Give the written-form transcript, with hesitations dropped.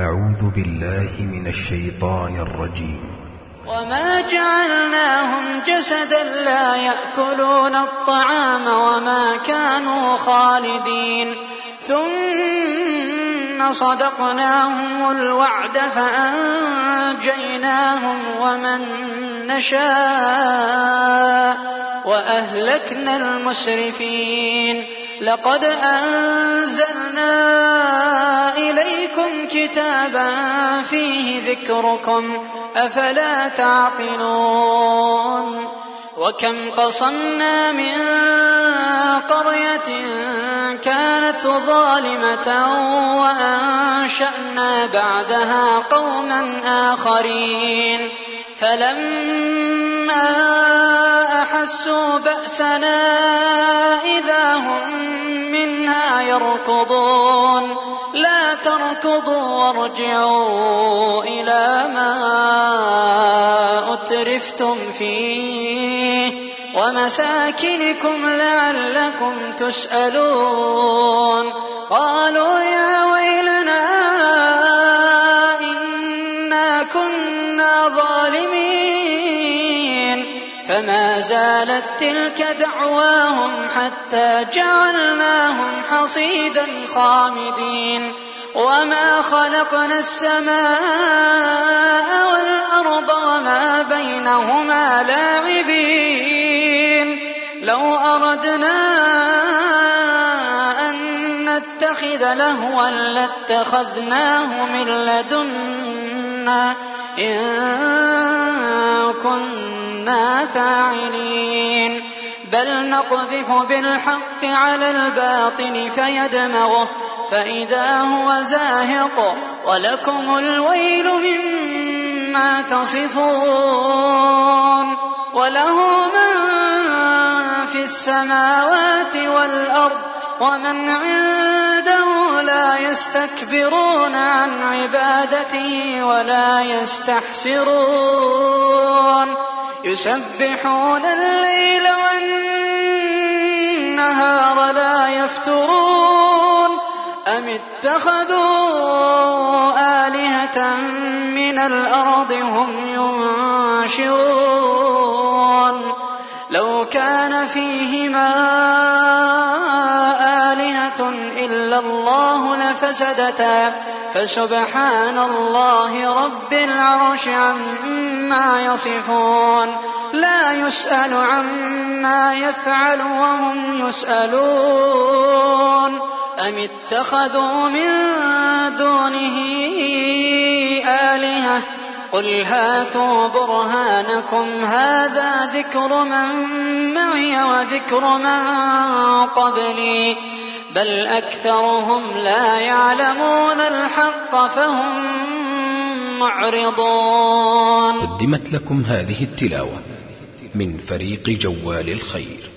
أعوذ بالله من الشيطان الرجيم. وما جعلناهم جسدا لا يأكلون الطعام وما كانوا خالدين ثم صدقناهم الوعد فأنجيناهم ومن نشاء وأهلكنا المسرفين. لقد أنزلنا إليكم كتابا فيه ذكركم أفلا تعقلون. وكم قصمنا من قرية كانت ظالمة وأنشأنا بعدها قوما آخرين فلما أحسوا بأسنا إذا هم منها يركضون. لا تركضوا وارجعوا إلى ما أترفتم فيه ومساكنكم لعلكم تسألون. قالوا يا ويلنا إنا كنا ظالمين. فما زالت تلك دعواهم حتى جعلناهم حصيدا خامدين. وما خلقنا السماء والأرض وما بينهما لاعبين. لو أردنا أن نتخذ لهوا لاتخذناه من لدنا إن كنا فاعلين. بل نقذف بالحق على الباطل فيدمغه فإذا هو زاهق ولكم الويل مما تصفون. وله من في السماوات والأرض ومن عنده لا يستكبرون عن عبادته ولا يستحسرون. يسبحون الليل والنهار لا يفترون. أم اتخذوا آلهة من الأرض هم ينشرون. لو كان فيهما آلهة إلا الله لفسدتا فسبحان الله رب العرش عما يصفون. لا يسأل عما يفعل وهم يسألون. أم اتخذوا من دونه آلهة قل هاتوا برهانكم هذا ذكر من معي وذكر من قبلي بل أكثرهم لا يعلمون الحق فهم معرضون. قدمت لكم هذه التلاوة من فريق جوال الخير.